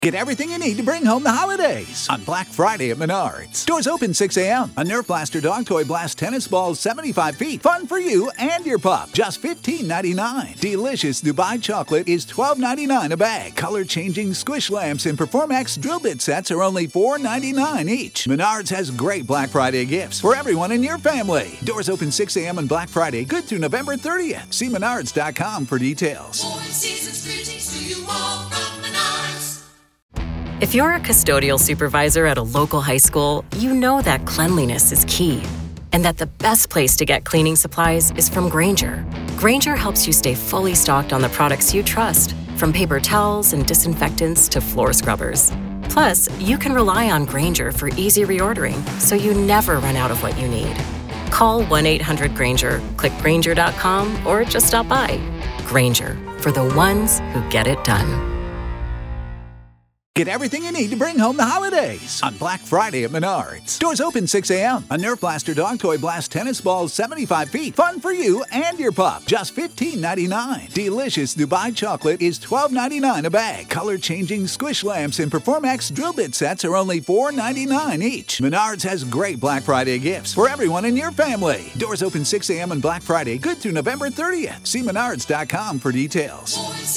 Get everything you need to bring home the holidays on Black Friday at Menards. Doors open 6 a.m. A Nerf Blaster Dog Toy Blast Tennis Balls 75 feet. Fun for you and your pup. Just $15.99. Delicious Dubai Chocolate is $12.99 a bag. Color-changing squish lamps and Performax drill bit sets are only $4.99 each. Menards has great Black Friday gifts for everyone in your family. Doors open 6 a.m. on Black Friday. Good through November 30th. See Menards.com for details. If you're a custodial supervisor at a local high school, you know that cleanliness is key, and that the best place to get cleaning supplies is from Grainger. Grainger helps you stay fully stocked on the products you trust, from paper towels and disinfectants to floor scrubbers. Plus, you can rely on Grainger for easy reordering, so you never run out of what you need. Call 1-800-GRAINGER, click Grainger.com, or just stop by. Grainger, for the ones who get it done. Get everything you need to bring home the holidays on Black Friday at Menards. Doors open 6 a.m. A Nerf Blaster Dog Toy Blast Tennis Balls 75 feet. Fun for you and your pup. Just $15.99. Delicious Dubai Chocolate is $12.99 a bag. Color-changing squish lamps and Performax drill bit sets are only $4.99 each. Menards has great Black Friday gifts for everyone in your family. Doors open 6 a.m. on Black Friday. Good through November 30th. See Menards.com for details.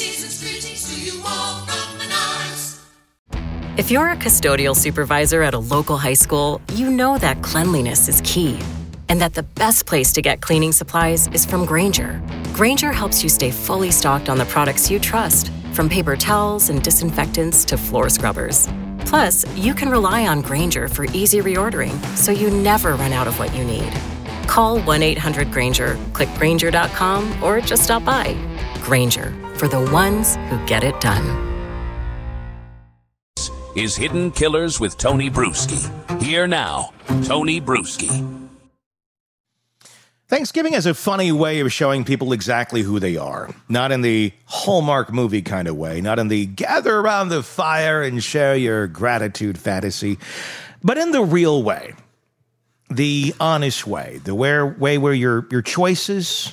If you're a custodial supervisor at a local high school, you know that cleanliness is key, and that the best place to get cleaning supplies is from Grainger. Grainger helps you stay fully stocked on the products you trust, from paper towels and disinfectants to floor scrubbers. Plus, you can rely on Grainger for easy reordering, so you never run out of what you need. Call 1-800-GRAINGER, click Grainger.com, or just stop by. Grainger, for the ones who get it done. Is Hidden Killers with Tony Bruschi. Here now, Tony Bruschi. Thanksgiving is a funny way of showing people exactly who they are. Not in the Hallmark movie kind of way, not in the gather around the fire and share your gratitude fantasy, but in the real way, the honest way, the way where your choices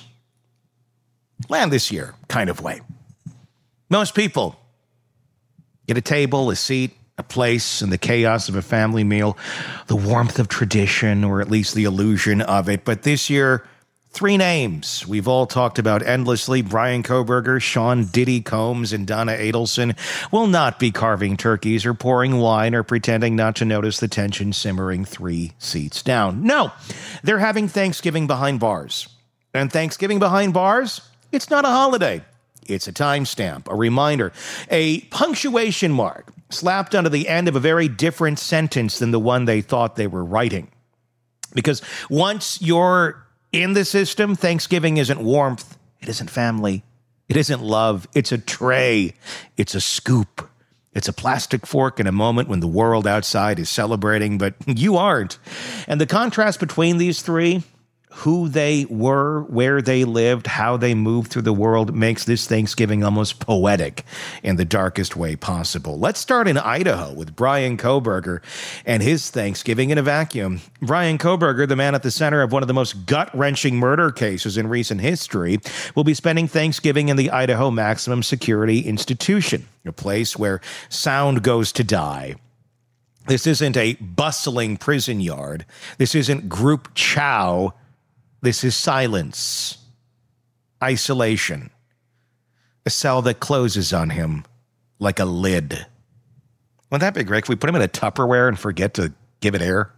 land this year kind of way. Most people get a table, a seat, a place, and the chaos of a family meal, the warmth of tradition, or at least the illusion of it. But this year, 3 names we've all talked about endlessly: Bryan Kohberger, Sean Diddy Combs, and Donna Adelson will not be carving turkeys or pouring wine or pretending not to notice the tension simmering 3 seats down. No, they're having Thanksgiving behind bars. And Thanksgiving behind bars, it's not a holiday. It's a timestamp, a reminder, a punctuation mark slapped onto the end of a very different sentence than the one they thought they were writing. Because once you're in the system, Thanksgiving isn't warmth, it isn't family, it isn't love, it's a tray, it's a scoop, it's a plastic fork in a moment when the world outside is celebrating, but you aren't. And the contrast between these 3, who they were, where they lived, how they moved through the world, makes this Thanksgiving almost poetic in the darkest way possible. Let's start in Idaho with Bryan Kohberger and his Thanksgiving in a vacuum. Bryan Kohberger, the man at the center of one of the most gut-wrenching murder cases in recent history, will be spending Thanksgiving in the Idaho Maximum Security Institution, a place where sound goes to die. This isn't a bustling prison yard. This isn't group chow. This is silence, isolation, a cell that closes on him like a lid. Wouldn't that be great if we put him in a Tupperware and forget to give it air?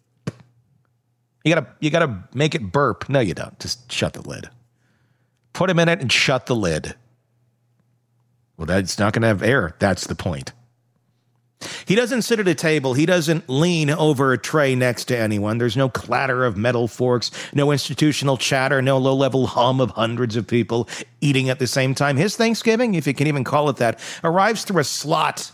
You gotta make it burp. No, you don't. Just shut the lid. Put him in it and shut the lid. Well, that's not going to have air. That's the point. He doesn't sit at a table. He doesn't lean over a tray next to anyone. There's no clatter of metal forks, no institutional chatter, no low-level hum of hundreds of people eating at the same time. His Thanksgiving, if you can even call it that, arrives through a slot,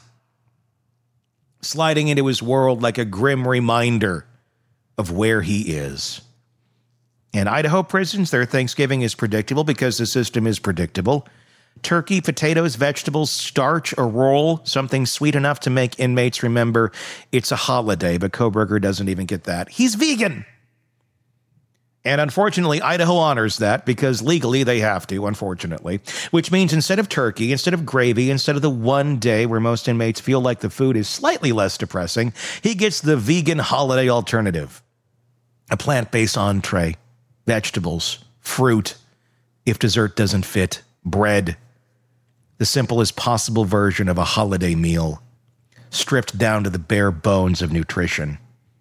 sliding into his world like a grim reminder of where he is. In Idaho prisons, their Thanksgiving is predictable because the system is predictable. Turkey, potatoes, vegetables, starch, a roll, something sweet enough to make inmates remember it's a holiday, but Kohberger doesn't even get that. He's vegan. And unfortunately, Idaho honors that because legally they have to, unfortunately, which means instead of turkey, instead of gravy, instead of the one day where most inmates feel like the food is slightly less depressing, he gets the vegan holiday alternative. A plant-based entree, vegetables, fruit, if dessert doesn't fit, bread. The simplest possible version of a holiday meal, stripped down to the bare bones of nutrition.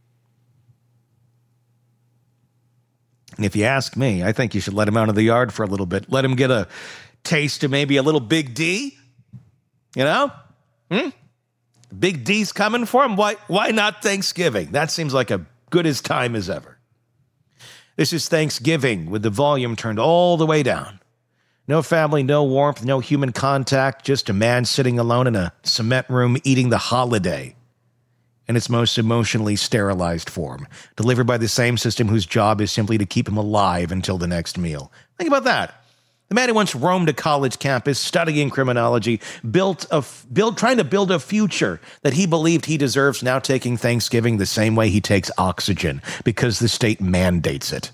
And if you ask me, I think you should let him out of the yard for a little bit. Let him get a taste of maybe a little Big D. You know? Big D's coming for him. Why not Thanksgiving? That seems like a good as time as ever. This is Thanksgiving with the volume turned all the way down. No family, no warmth, no human contact, just a man sitting alone in a cement room eating the holiday in its most emotionally sterilized form, delivered by the same system whose job is simply to keep him alive until the next meal. Think about that. The man who once roamed a college campus studying criminology, trying to build a future that he believed he deserves, now taking Thanksgiving the same way he takes oxygen because the state mandates it.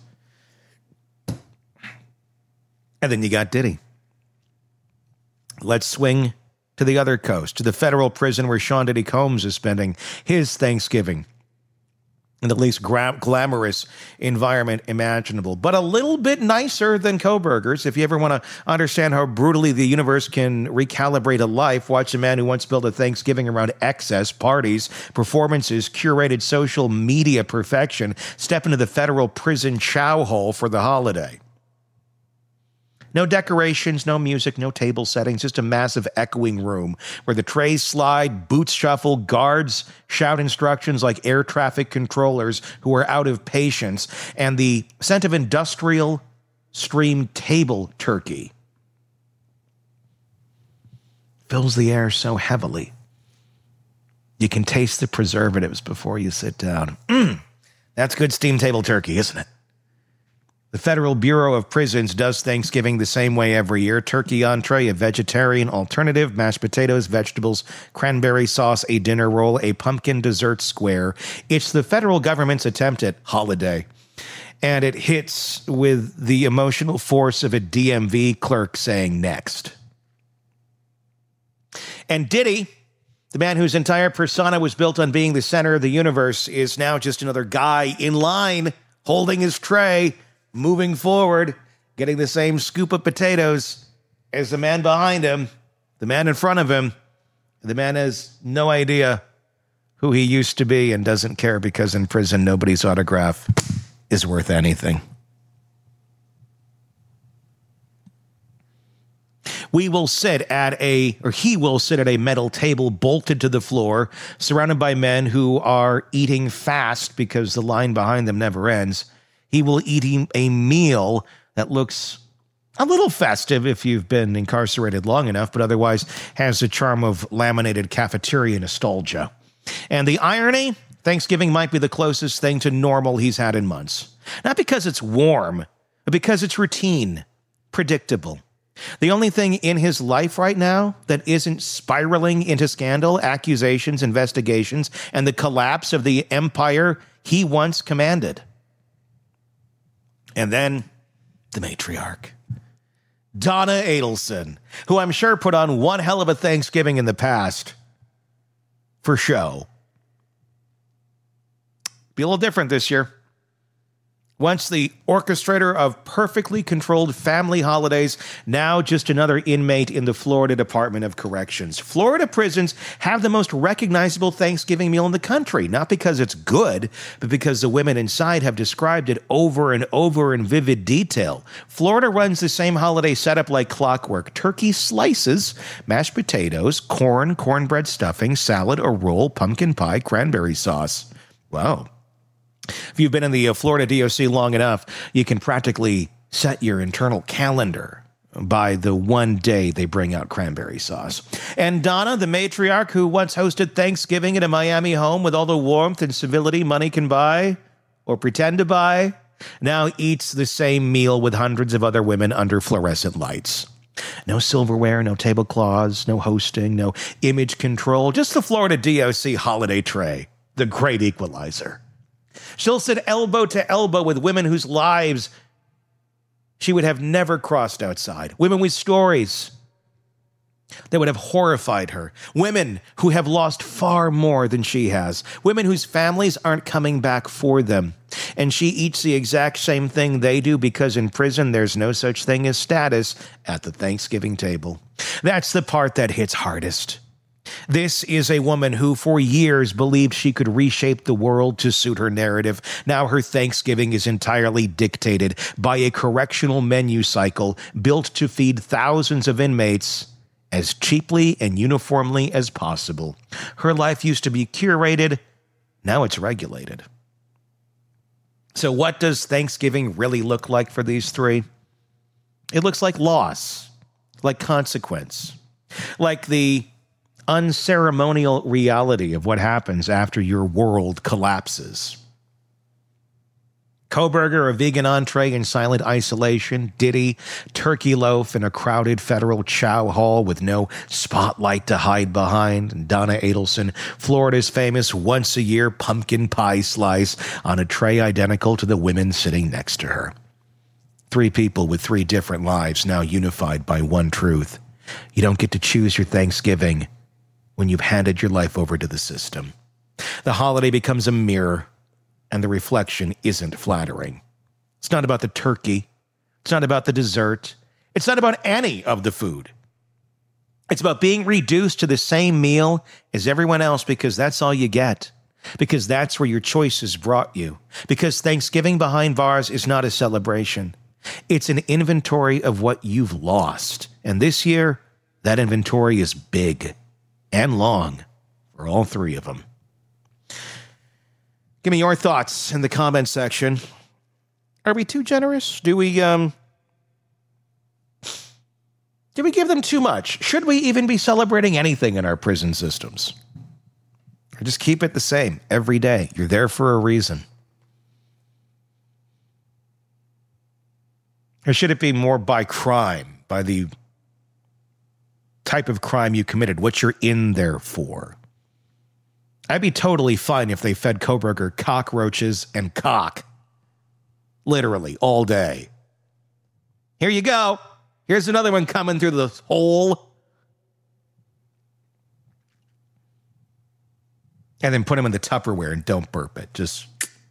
And then you got Diddy. Let's swing to the other coast, to the federal prison where Sean Diddy Combs is spending his Thanksgiving in the least glamorous environment imaginable, but a little bit nicer than Kohberger's. If you ever want to understand how brutally the universe can recalibrate a life, watch a man who once built a Thanksgiving around excess, parties, performances, curated social media perfection, step into the federal prison chow hole for the holiday. No decorations, no music, no table settings, just a massive echoing room where the trays slide, boots shuffle, guards shout instructions like air traffic controllers who are out of patience, and the scent of industrial streamed table turkey fills the air so heavily. You can taste the preservatives before you sit down. That's good steamed table turkey, isn't it? The Federal Bureau of Prisons does Thanksgiving the same way every year. Turkey entree, a vegetarian alternative, mashed potatoes, vegetables, cranberry sauce, a dinner roll, a pumpkin dessert square. It's the federal government's attempt at holiday. And it hits with the emotional force of a DMV clerk saying next. And Diddy, the man whose entire persona was built on being the center of the universe, is now just another guy in line, holding his tray, moving forward, getting the same scoop of potatoes as the man behind him, the man in front of him. The man has no idea who he used to be and doesn't care because in prison, nobody's autograph is worth anything. He will sit at a metal table bolted to the floor, surrounded by men who are eating fast because the line behind them never ends. He will eat a meal that looks a little festive if you've been incarcerated long enough, but otherwise has the charm of laminated cafeteria nostalgia. And the irony, Thanksgiving might be the closest thing to normal he's had in months. Not because it's warm, but because it's routine, predictable. The only thing in his life right now that isn't spiraling into scandal, accusations, investigations, and the collapse of the empire he once commanded. And then the matriarch, Donna Adelson, who I'm sure put on one hell of a Thanksgiving in the past for show. Be a little different this year. Once the orchestrator of perfectly controlled family holidays, now just another inmate in the Florida Department of Corrections. Florida prisons have the most recognizable Thanksgiving meal in the country, not because it's good, but because the women inside have described it over and over in vivid detail. Florida runs the same holiday setup like clockwork. Turkey slices, mashed potatoes, corn, cornbread stuffing, salad or roll, pumpkin pie, cranberry sauce. Wow. If you've been in the Florida DOC long enough, you can practically set your internal calendar by the one day they bring out cranberry sauce. And Donna, the matriarch who once hosted Thanksgiving in a Miami home with all the warmth and civility money can buy, or pretend to buy, now eats the same meal with hundreds of other women under fluorescent lights. No silverware, no tablecloths, no hosting, no image control, just the Florida DOC holiday tray, the great equalizer. She'll sit elbow to elbow with women whose lives she would have never crossed outside. Women with stories that would have horrified her. Women who have lost far more than she has. Women whose families aren't coming back for them. And she eats the exact same thing they do because in prison there's no such thing as status at the Thanksgiving table. That's the part that hits hardest. This is a woman who for years believed she could reshape the world to suit her narrative. Now her Thanksgiving is entirely dictated by a correctional menu cycle built to feed thousands of inmates as cheaply and uniformly as possible. Her life used to be curated, now it's regulated. So what does Thanksgiving really look like for these three? It looks like loss, like consequence, like the unceremonial reality of what happens after your world collapses. Kohberger, a vegan entree in silent isolation. Diddy, turkey loaf in a crowded federal chow hall with no spotlight to hide behind. And Donna Adelson, Florida's famous once-a-year pumpkin pie slice on a tray identical to the women sitting next to her. Three people with three different lives now unified by one truth. You don't get to choose your Thanksgiving when you've handed your life over to the system. The holiday becomes a mirror, and the reflection isn't flattering. It's not about the turkey. It's not about the dessert. It's not about any of the food. It's about being reduced to the same meal as everyone else because that's all you get. Because that's where your choices brought you. Because Thanksgiving behind bars is not a celebration. It's an inventory of what you've lost. And this year, that inventory is big and long for all three of them. Give me your thoughts in the comment section. Are we too generous? Do we give them too much? Should we even be celebrating anything in our prison systems? Or just keep it the same every day? You're there for a reason. Or should it be more by crime, by the type of crime you committed, what you're in there for? I'd be totally fine if they fed Kohberger cockroaches and cock. Literally, all day. Here you go. Here's another one coming through the hole. And then put them in the Tupperware and don't burp it. Just...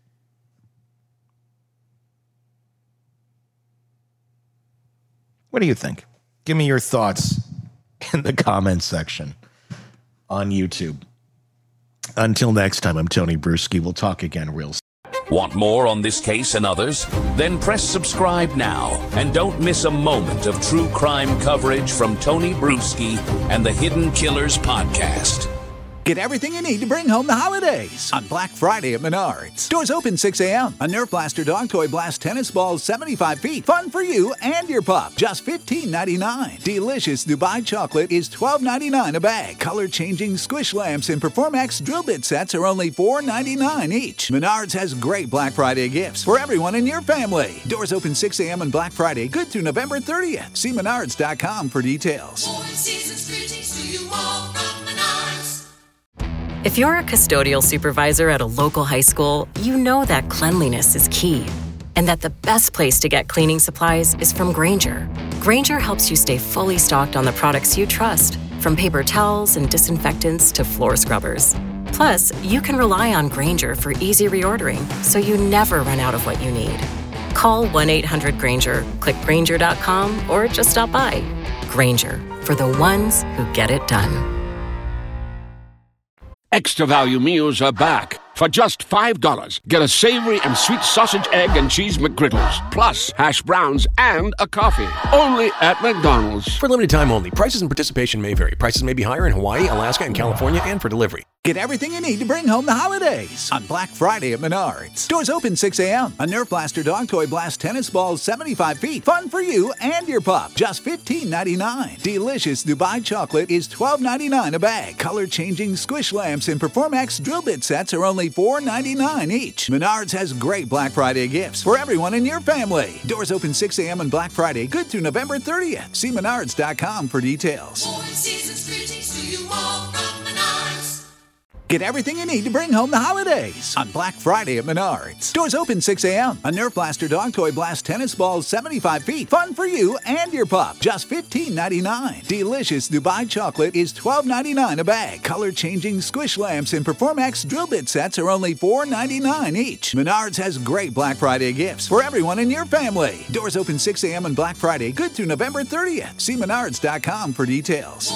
What do you think? Give me your thoughts in the comments section on YouTube. Until next time, I'm Tony Bruschi. We'll talk again real soon. Want more on this case and others? Then press subscribe now and don't miss a moment of true crime coverage from Tony Bruschi and the Hidden Killers podcast. Get everything you need to bring home the holidays on Black Friday at Menards. Stores open 6 a.m. A Nerf Blaster Dog Toy Blast tennis balls 75 feet. Fun for you and your pup. Just $15.99. Delicious Dubai chocolate is $12.99 a bag. Color-changing squish lamps and Performax drill bit sets are only $4.99 each. Menards has great Black Friday gifts for everyone in your family. Doors open 6 a.m. on Black Friday, good through November 30th. See menards.com for details. If you're a custodial supervisor at a local high school, you know that cleanliness is key, and that the best place to get cleaning supplies is from Grainger. Grainger helps you stay fully stocked on the products you trust, from paper towels and disinfectants to floor scrubbers. Plus, you can rely on Grainger for easy reordering, so you never run out of what you need. Call 1-800-GRAINGER, click Grainger.com, or just stop by. Grainger, for the ones who get it done. Extra value meals are back. For just $5, get a savory and sweet sausage, egg, and cheese McGriddles, plus hash browns and a coffee. Only at McDonald's. For limited time only. Prices and participation may vary. Prices may be higher in Hawaii, Alaska, and California, and for delivery. Get everything you need to bring home the holidays on Black Friday at Menards. Stores open 6 a.m. A Nerf Blaster Dog Toy Blast tennis balls 75 feet. Fun for you and your pup. Just $15.99. Delicious Dubai chocolate is $12.99 a bag. Color-changing squish lamps and Performax drill bit sets are only $4.99 each. Menards has great Black Friday gifts for everyone in your family. Doors open 6 a.m. on Black Friday, good through November 30th. See menards.com for details. Season's greetings to you all from Menards. Get everything you need to bring home the holidays on Black Friday at Menards. Stores open 6 a.m. A Nerf Blaster Dog Toy Blast Tennis Balls 75 feet. Fun for you and your pup. Just $15.99. Delicious Dubai chocolate is $12.99 a bag. Color-changing squish lamps and Performax drill bit sets are only $4.99 each. Menards has great Black Friday gifts for everyone in your family. Doors open 6 a.m. on Black Friday, good through November 30th. See menards.com for details.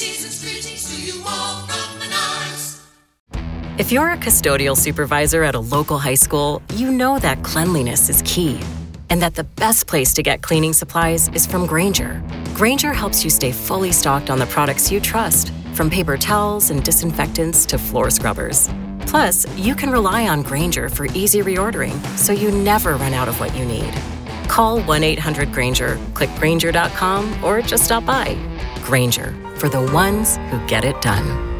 If you're a custodial supervisor at a local high school, you know that cleanliness is key, and that the best place to get cleaning supplies is from Grainger. Grainger helps you stay fully stocked on the products you trust, from paper towels and disinfectants to floor scrubbers. Plus, you can rely on Grainger for easy reordering, so you never run out of what you need. Call 1-800-GRAINGER, click Grainger.com, or just stop by. Grainger, for the ones who get it done.